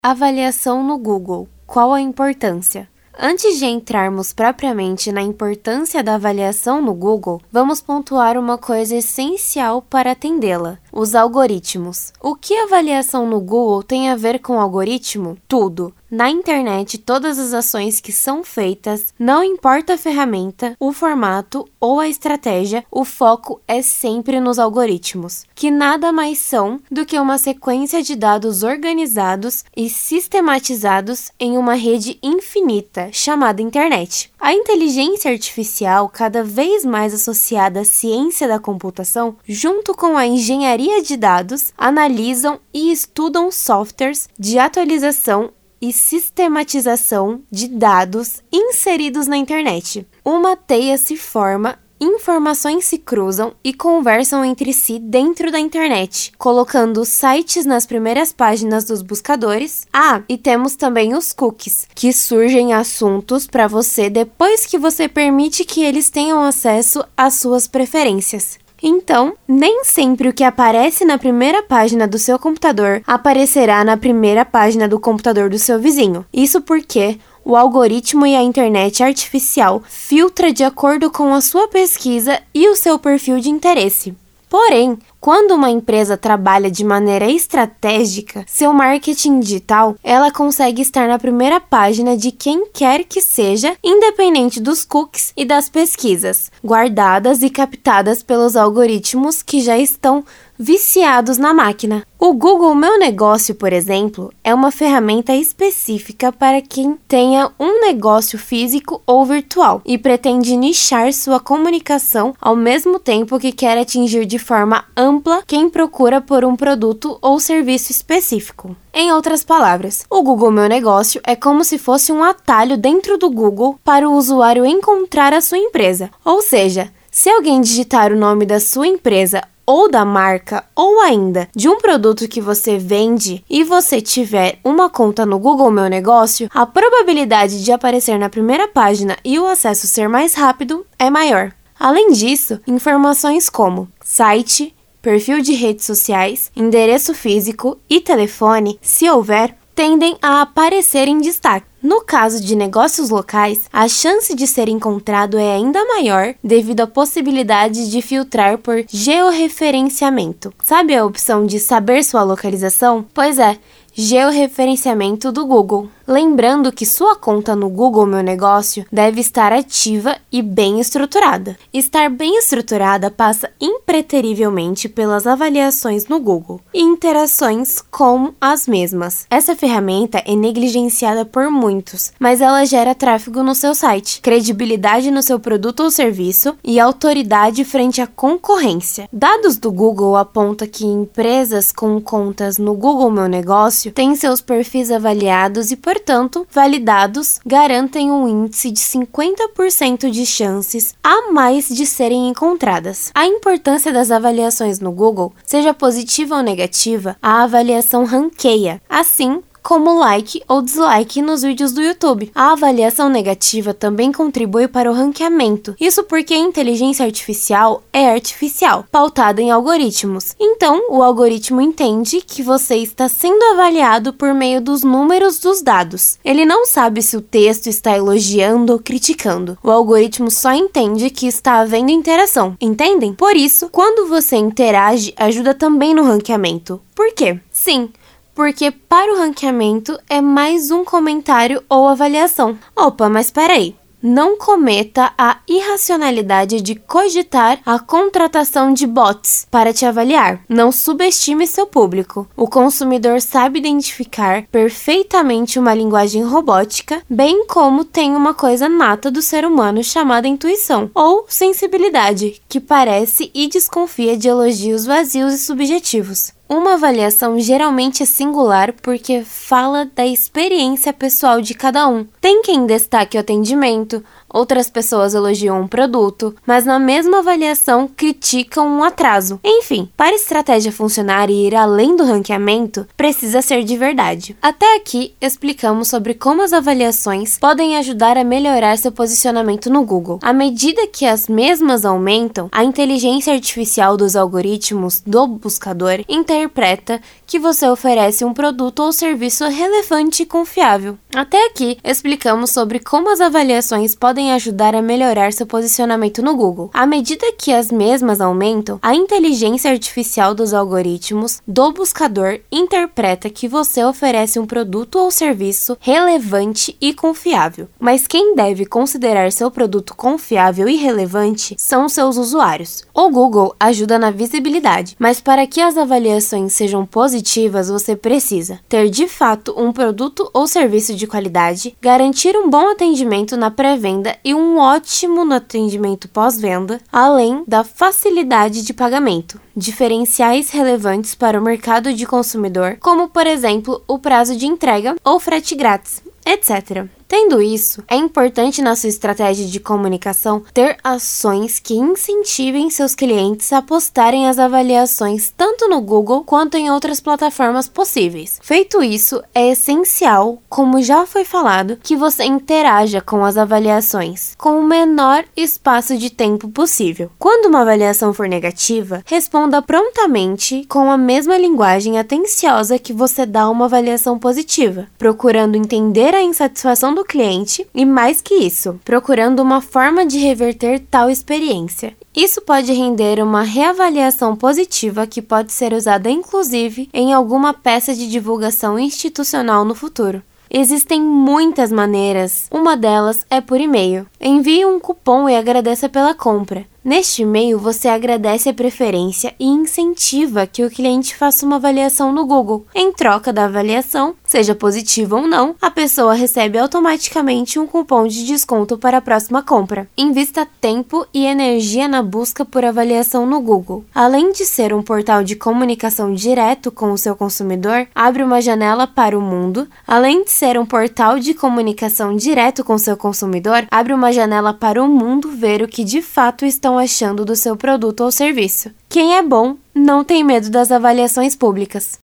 Avaliação no Google. Qual a importância? Antes de entrarmos propriamente na importância da avaliação no Google, vamos pontuar uma coisa essencial para atendê-la: os algoritmos. O que a avaliação no Google tem a ver com algoritmo? Tudo. Na internet, todas as ações que são feitas, não importa a ferramenta, o formato ou a estratégia, o foco é sempre nos algoritmos, que nada mais são do que uma sequência de dados organizados e sistematizados em uma rede infinita chamada internet. A inteligência artificial, cada vez mais associada à ciência da computação, junto com a engenharia de dados, analisam e estudam softwares de atualização e sistematização de dados inseridos na internet. Uma teia se forma, informações se cruzam e conversam entre si dentro da internet, colocando sites nas primeiras páginas dos buscadores. E temos também os cookies, que surgem assuntos para você depois que você permite que eles tenham acesso às suas preferências. Então, nem sempre o que aparece na primeira página do seu computador aparecerá na primeira página do computador do seu vizinho. Isso porque o algoritmo e a internet artificial filtra de acordo com a sua pesquisa e o seu perfil de interesse. Porém, quando uma empresa trabalha de maneira estratégica seu marketing digital, ela consegue estar na primeira página de quem quer que seja, independente dos cookies e das pesquisas, guardadas e captadas pelos algoritmos que já estão viciados na máquina. O Google Meu Negócio, por exemplo, é uma ferramenta específica para quem tenha um negócio físico ou virtual e pretende nichar sua comunicação ao mesmo tempo que quer atingir de forma ampla quem procura por um produto ou serviço específico. Em outras palavras, o Google Meu Negócio é como se fosse um atalho dentro do Google para o usuário encontrar a sua empresa. Ou seja, se alguém digitar o nome da sua empresa ou da marca, ou ainda de um produto que você vende e você tiver uma conta no Google Meu Negócio, a probabilidade de aparecer na primeira página e o acesso ser mais rápido é maior. Além disso, informações como site, perfil de redes sociais, endereço físico e telefone, se houver, tendem a aparecer em destaque. No caso de negócios locais, a chance de ser encontrado é ainda maior devido à possibilidade de filtrar por georreferenciamento. Sabe a opção de saber sua localização? Pois é, georreferenciamento do Google. Lembrando que sua conta no Google Meu Negócio deve estar ativa e bem estruturada. Estar bem estruturada passa impreterivelmente pelas avaliações no Google e interações com as mesmas. Essa ferramenta é negligenciada por muitos, mas ela gera tráfego no seu site, credibilidade no seu produto ou serviço e autoridade frente à concorrência. Dados do Google apontam que empresas com contas no Google Meu Negócio têm seus perfis avaliados e, portanto, validados, garantem um índice de 50% de chances a mais de serem encontradas. A importância das avaliações no Google, seja positiva ou negativa, a avaliação ranqueia, assim como like ou dislike nos vídeos do YouTube. A avaliação negativa também contribui para o ranqueamento. Isso porque a inteligência artificial é artificial, pautada em algoritmos. Então, o algoritmo entende que você está sendo avaliado por meio dos números dos dados. Ele não sabe se o texto está elogiando ou criticando. O algoritmo só entende que está havendo interação. Entendem? Por isso, quando você interage, ajuda também no ranqueamento. Por quê? Sim, porque para o ranqueamento é mais um comentário ou avaliação. Opa, mas peraí. Não cometa a irracionalidade de cogitar a contratação de bots para te avaliar. Não subestime seu público. O consumidor sabe identificar perfeitamente uma linguagem robótica, bem como tem uma coisa nata do ser humano chamada intuição ou sensibilidade, que parece e desconfia de elogios vazios e subjetivos. Uma avaliação geralmente é singular porque fala da experiência pessoal de cada um. Tem quem destaque o atendimento, Outras pessoas elogiam um produto, mas na mesma avaliação criticam um atraso. Enfim, para a estratégia funcionar e ir além do ranqueamento, precisa ser de verdade. Até aqui, explicamos sobre como as avaliações podem ajudar a melhorar seu posicionamento no Google. À medida que as mesmas aumentam, a inteligência artificial dos algoritmos do buscador interpreta que você oferece um produto ou serviço relevante e confiável. Até aqui, explicamos sobre como as avaliações podem ajudar a melhorar seu posicionamento no Google. À medida que as mesmas aumentam, a inteligência artificial dos algoritmos do buscador interpreta que você oferece um produto ou serviço relevante e confiável. Mas quem deve considerar seu produto confiável e relevante são seus usuários. O Google ajuda na visibilidade, mas para que as avaliações sejam positivas, você precisa ter de fato um produto ou serviço de qualidade, garantir um bom atendimento na pré-venda e um ótimo no atendimento pós-venda, além da facilidade de pagamento, diferenciais relevantes para o mercado de consumidor, como por exemplo o prazo de entrega ou frete grátis, etc. Tendo isso, é importante na sua estratégia de comunicação ter ações que incentivem seus clientes a postarem as avaliações tanto no Google quanto em outras plataformas possíveis. Feito isso, é essencial, como já foi falado, que você interaja com as avaliações com o menor espaço de tempo possível. Quando uma avaliação for negativa, responda prontamente com a mesma linguagem atenciosa que você dá uma avaliação positiva, procurando entender a insatisfação do cliente e, mais que isso, procurando uma forma de reverter tal experiência. Isso pode render uma reavaliação positiva que pode ser usada inclusive em alguma peça de divulgação institucional no futuro. Existem muitas maneiras, uma delas é por e-mail. Envie um cupom e agradeça pela compra. Neste e-mail, você agradece a preferência e incentiva que o cliente faça uma avaliação no Google. Em troca da avaliação, seja positiva ou não, a pessoa recebe automaticamente um cupom de desconto para a próxima compra. Invista tempo e energia na busca por avaliação no Google. Além de ser um portal de comunicação direto com o seu consumidor, abre uma janela para o mundo. Além de ser um portal de comunicação direto com seu consumidor, abre uma janela para o mundo ver o que de fato estão achando do seu produto ou serviço. Quem é bom não tem medo das avaliações públicas.